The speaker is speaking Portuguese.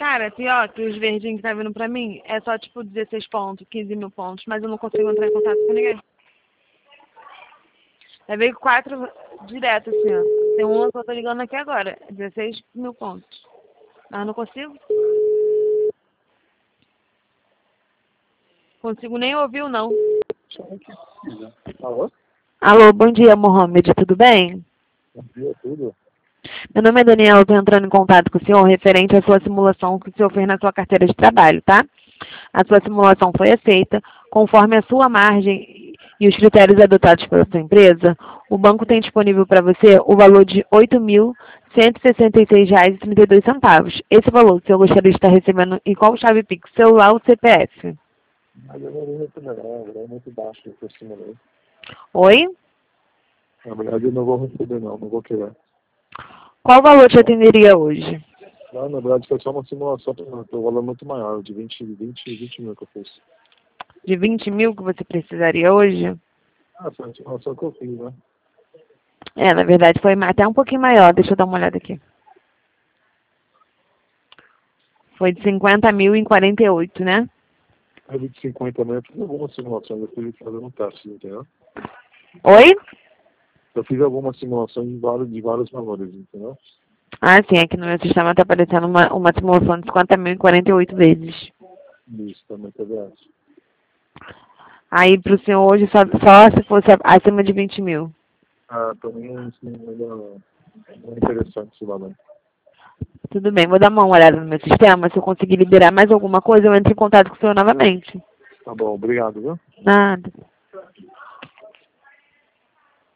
Cara, pior que os verdinhos que tá vindo pra mim é só tipo 16 pontos, 15 mil pontos, mas eu não consigo entrar em contato com ninguém. Já veio 4 direto, assim, ó. Tem uma que eu tô ligando aqui agora, 16 mil pontos. Mas eu não consigo. Consigo nem ouvir o não. Alô? Alô, bom dia, Mohamed, tudo bem? Bom dia, tudo? Meu nome é Daniela, eu estou entrando em contato com o senhor referente à sua simulação que o senhor fez na sua carteira de trabalho, tá? A sua simulação foi aceita, conforme a sua margem e os critérios adotados pela sua empresa, o banco tem disponível para você o valor de R$ 8.166,32. Esse valor o senhor gostaria de estar recebendo em qual chave Pix? Celular ou CPF? Mas eu não vou receber não, é muito baixo por cima dele. Oi? Na verdade eu não vou receber não vou querer. Qual valor te atenderia hoje? Não, na verdade foi só uma simulação, tem um valor muito maior, de 20 mil que eu fiz. De 20 mil que você precisaria hoje? Ah, foi uma simulação que eu fiz, né? É, na verdade foi até um pouquinho maior, deixa eu dar uma olhada aqui. Foi de 50 mil em 48, né? A 50 mil, eu fiz algumas simulações, eu fui fazendo um teste, entendeu? Oi? Eu fiz algumas simulações de vários valores, entendeu? Ah, sim, aqui no meu sistema está aparecendo uma simulação de 50 mil em 48 vezes. Isso, também tá vendo? Aí pro senhor hoje só se fosse acima de 20 mil. Ah, pra mim isso não é interessante esse valor. Tudo bem, vou dar uma olhada no meu sistema. Se eu conseguir liberar mais alguma coisa, eu entro em contato com o senhor novamente. Tá bom, obrigado, viu? Nada.